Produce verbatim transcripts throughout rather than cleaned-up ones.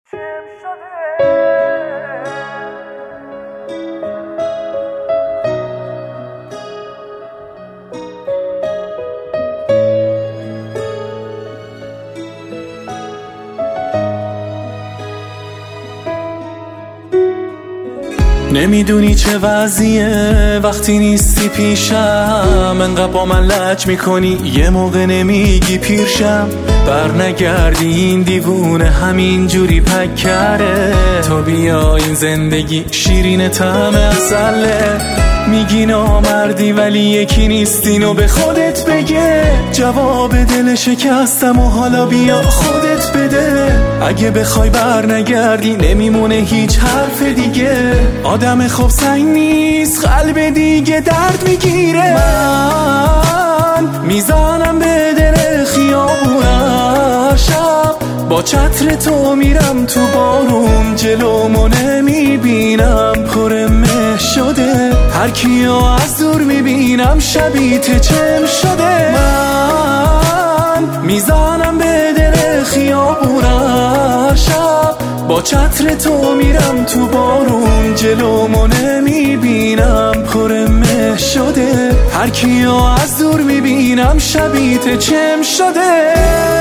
نمیدونی چه وضعیه وقتی نیستی پیشم، انقدر با من لج میکنی یه موقع نمیگی پیرشم. بر نگردی این دیوونه همین جوری پکره، تو بیا این زندگی شیرین طعم عسله. میگی نامردی ولی یکی نیستین و به خودت بگه، جواب دل شکستم و حالا بیا خودت بده. اگه بخوای بر نگردی نمیمونه هیچ حرف دیگه، آدم خوب سنگ نیست قلب دیگه درد میگیره. من میزنم به دل خیابون شب، با چتر تو میرم تو بارون، جلومو نمیبینم پر مه شده، هر کیو از دور میبینم شبیت چم شده. من میزنم به دل خیابون شب، با چتر تو میرم تو بارون، جلومو نمیبینم پر مه شده، هر کیو از دور میبینم شبیت چم شده.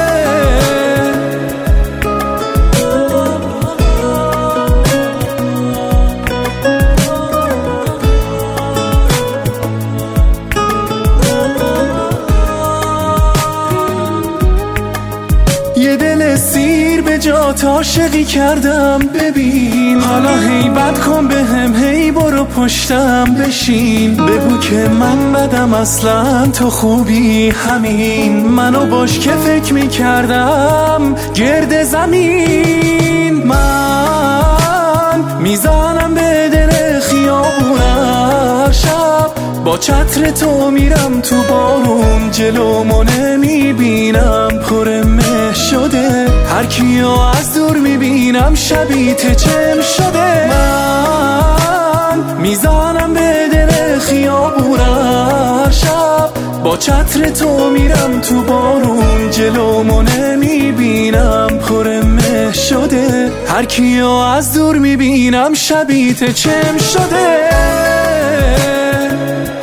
یه دل سیر به جات عاشقی کردم، ببین حالا هی بد کن به هم، هی برو پشتم بشین، بگو که من بدم اصلا تو خوبی همین. منو باش که فکر میکردم گرد زمین، من میزنم به دل خیابون شب، با چتر تو میرم تو بارون، جلومو نمیبینم پر مه شده، هر کیو از دور میبینم شبیت چم شده. من میزنم به دل خیابون شب، با چتر تو میرم تو بارون، جلومو نمیبینم پر مه شده، هر کیو از دور میبینم شبیت چم شده.